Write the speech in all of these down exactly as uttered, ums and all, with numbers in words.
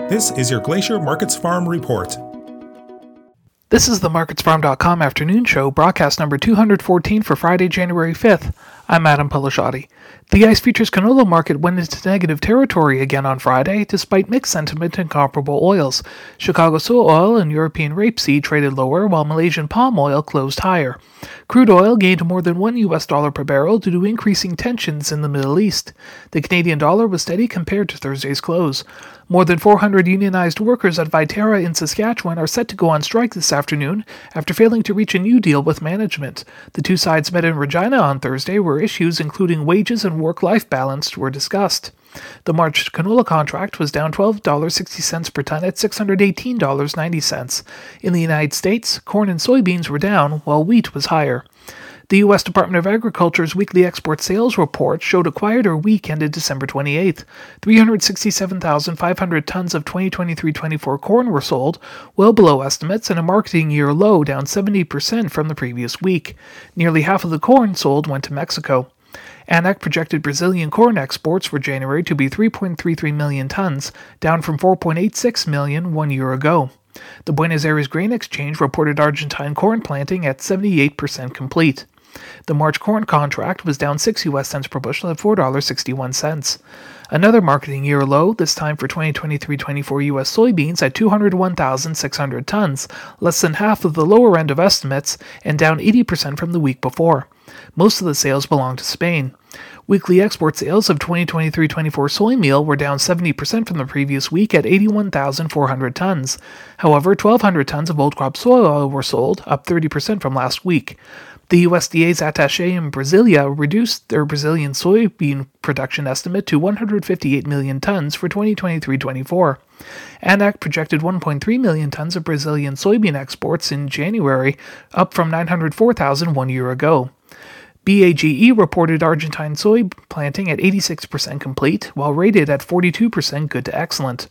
This is your Glacier Markets Farm Report. This is the markets farm dot com afternoon show, broadcast number two hundred fourteen for Friday, January fifth. I'm Adam Pelashati. The ICE Futures canola market went into negative territory again on Friday, despite mixed sentiment in comparable oils. Chicago soy oil and European rapeseed traded lower, while Malaysian palm oil closed higher. Crude oil gained more than one U S dollar per barrel due to increasing tensions in the Middle East. The Canadian dollar was steady compared to Thursday's close. More than four hundred unionized workers at Viterra in Saskatchewan are set to go on strike this afternoon after failing to reach a new deal with management. The two sides met in Regina on Thursday, where issues including wages and work-life balance were discussed. The March canola contract was down twelve dollars and sixty cents per ton at six hundred eighteen dollars and ninety cents. In the United States, corn and soybeans were down, while wheat was higher. The U S Department of Agriculture's weekly export sales report showed a quieter week ended December twenty-eighth. three hundred sixty-seven thousand five hundred tons of twenty twenty-three twenty-four corn were sold, well below estimates and a marketing year low, down seventy percent from the previous week. Nearly half of the corn sold went to Mexico. A N A C projected Brazilian corn exports for January to be three point three three million tons, down from four point eight six million one year ago. The Buenos Aires Grain Exchange reported Argentine corn planting at seventy-eight percent complete. The March corn contract was down six U S cents per bushel at four dollars and sixty-one cents. Another marketing year low, this time for twenty twenty-three twenty-four U S soybeans at two hundred one thousand six hundred tons, less than half of the lower end of estimates and down eighty percent from the week before. Most of the sales belong to Spain. Weekly export sales of twenty twenty-three twenty-four soy meal were down seventy percent from the previous week at eighty-one thousand four hundred tons. However, twelve hundred tons of old crop soy oil were sold, up thirty percent from last week. The U S D A's attaché in Brasilia reduced their Brazilian soybean production estimate to one hundred fifty-eight million tons for twenty twenty-three twenty-four. A N A C projected one point three million tons of Brazilian soybean exports in January, up from nine hundred four thousand one year ago. B A G E reported Argentine soy planting at eighty-six percent complete, while rated at forty-two percent good to excellent.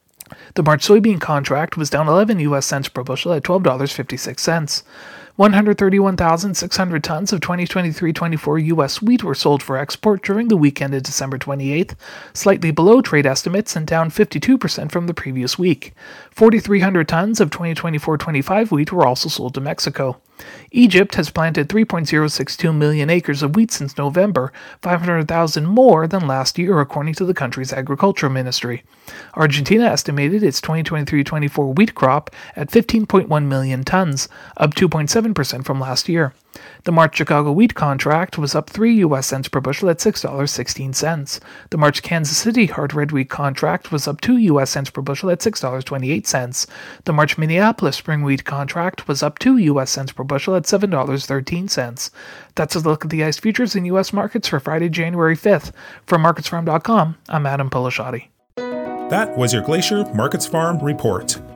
The March soybean contract was down eleven U S cents per bushel at twelve dollars and fifty-six cents. one hundred thirty-one thousand six hundred tons of twenty twenty-three twenty-four U S wheat were sold for export during the weekend of December twenty-eighth, slightly below trade estimates and down fifty-two percent from the previous week. four thousand three hundred tons of twenty twenty-four twenty-five wheat were also sold to Mexico. Egypt has planted three point zero six two million acres of wheat since November, five hundred thousand more than last year according to the country's agriculture ministry. Argentina estimated its twenty twenty-three twenty-four wheat crop at fifteen point one million tons, up two point seven percent from last year. The March Chicago wheat contract was up three U S cents per bushel at six dollars and sixteen cents. The March Kansas City hard red wheat contract was up two U S cents per bushel at six dollars and twenty-eight cents. The March Minneapolis spring wheat contract was up two U S cents per bushel at seven dollars and thirteen cents. That's a look at the ICE futures in U S markets for Friday, January fifth. From markets farm dot com, I'm Adam Pelashati. That was your Glacier Markets Farm Report.